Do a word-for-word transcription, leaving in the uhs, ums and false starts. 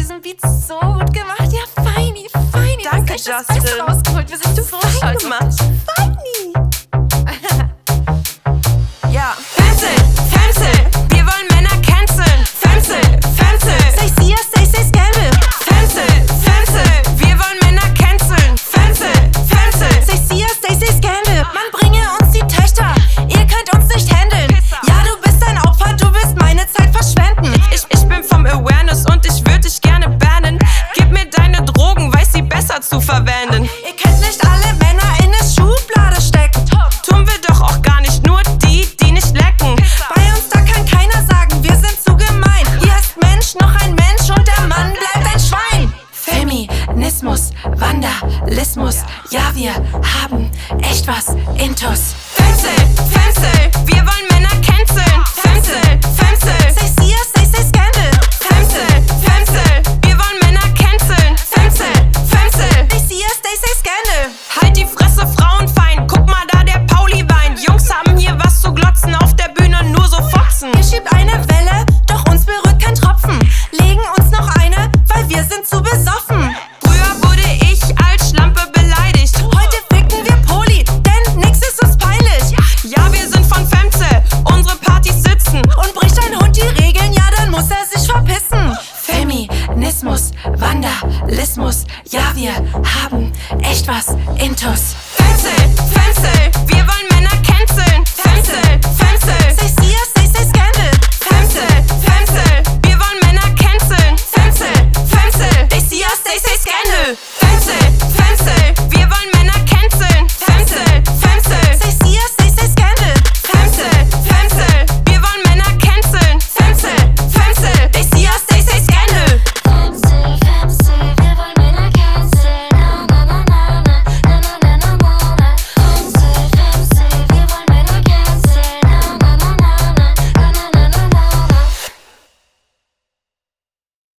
diesen Beat so gut gemacht. Ja, feini, feini. Danke, du hast echt Justin. das Beste rausgeholt. Wir sind so stolz gemacht. Feini. Ja. Fenzel, Fenzel, wir wollen Männer canceln. Fenzel, Fenzel, Sei sie, sei sie, Scandal. Fenzel, Fenzel, wir wollen Männer canceln. Fenzel, Fenzel, Sei sie, sei sie, Scandal. Man bringe uns die Töchter. Ihr könnt uns nicht handeln. Ja, du bist ein Opfer, du willst meine Zeit verschwenden. ich, ich bin vom Awareness und ich würde dich gerne bannen. Gib mir deine Drogen, weiß sie besser zu verwenden. Ihr könnt nicht alle Männer in eine Schublade stecken. Tun wir doch auch gar nicht, nur die, die nicht lecken. Bei uns da kann keiner sagen, wir sind zu gemein. Hier ist Mensch noch ein Mensch und der Mann bleibt ein Schwein. Feminismus, Vandalismus, ja, wir haben echt was intus. Fenzel, Fenzel, wir wollen Männer canceln. Fenzel, Fenzel, Sei sie, sei sie, Scandal. Fenzel, Fenzel, wir wollen Männer canceln. Fenzel, Fenzel, Sei sie, sei sie, Scandal. halt die Fresse, Frauenfeind. Guck mal da, der Pauli weint. Jungs haben hier was zu glotzen, auf der Bühne nur so Fotzen. Ihr schiebt eine Welle, doch uns berührt kein Tropfen. Legen uns noch eine, weil wir sind zu besoffen. Früher wurde ich als Schlampe beleidigt. Heute ficken wir Poli, denn nix ist uns peinlich. Ja, wir sind von Fenzel, unsere Partys sitzen. Und bricht ein Hund die Regeln, ja, dann muss er sich verpissen. Feminismus, Vandalismus, ja, wir haben echt was intus. Fenzel, Fenzel, wir wollen Männer